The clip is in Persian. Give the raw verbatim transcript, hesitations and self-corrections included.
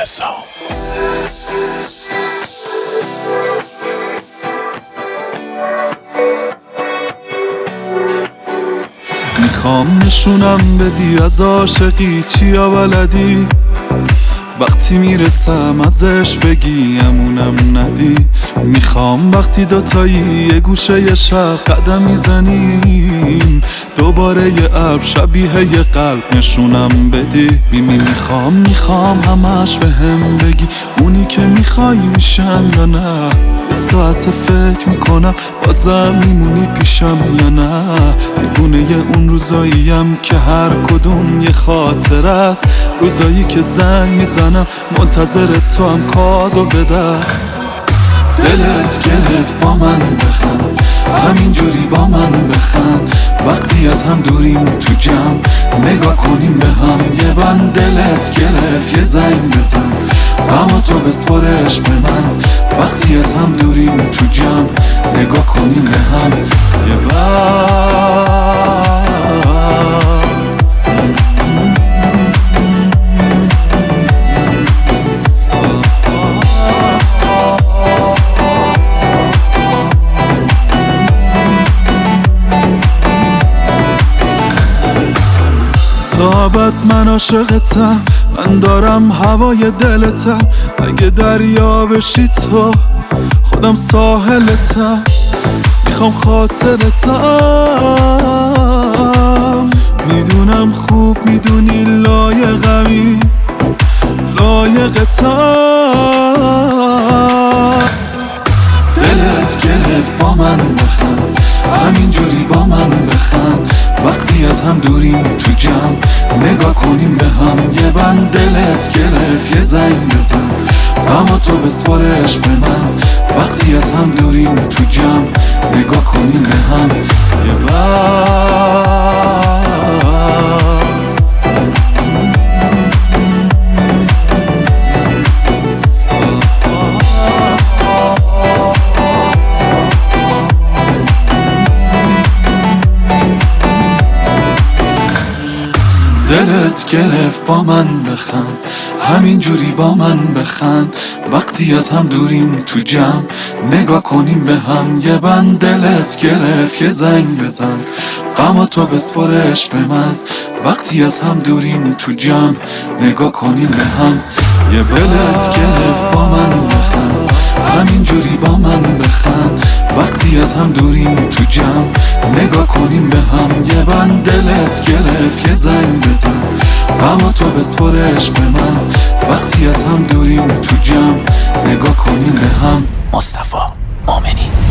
میخوام نشونم بدی از عاشقی چیا بلدی، وقتی میرسم ازش بگی امونم ندی. میخوام وقتی دوتایی یه گوشه یه شب قدم میزنیم دوباره یه ابر شبیه یه قلب نشونم بدی. میمی میخوام میخوام همش به هم بگی اونی که میخوای میشم یا نه. یه ساعت فکر میکنم بازم میمونی پیشم یا نه. دیوونه اون روزاییم که هر کدوم یه خاطر است، روزایی که زنگ میزنم منتظر تو هم کادو به دست. دلت گرفت با من بخند، همینجوری با من بخند. وقتی از هم دوریم تو جمع نگاه کنیم به هم یه بند. دلت گرفت یه زنگ بزن، غم تو بسپارش به من. وقتی از هم دوریم تو جمع نگاه کنیم به هم یه بند. تا ابد من عاشقتم، من دارم هوای دلتم. اگه دریا بشی تو خودم ساحلتم. میخوام خاطرتم، میدونم خوب میدونی لایقمی لایقتم. دلت گرفت با من بخند، همینجوری با من بخند. وقتی از هم دوریم تو جمع نگاه کنیم به هم یه بند. دلت گرفت یه زنگ بزن، غم تو بسپارش به من. وقتی از هم دوریم تو جمع نگاه کنیم به هم یه بند. دلت گرفت با من بخند، همینجوری با من بخند. وقتی از هم دوریم تو جمع نگاه کنیم به هم یه بند. دلت گرفت یه زنگ بزن، غم تو بسپارش به من. وقتی از هم دوریم تو جمع نگاه کنیم به هم یه بند. دلت گرفت با من بخند، همینجوری با من بخند. وقتی از هم دوریم تو جمع نگاه کنیم به هم یه بند. دلت گرفت یه زنگ بزن، غم تو بسپارش به من. وقتی از هم دوریم تو جمع نگاه کنیم به هم. مصطفی مؤمنی.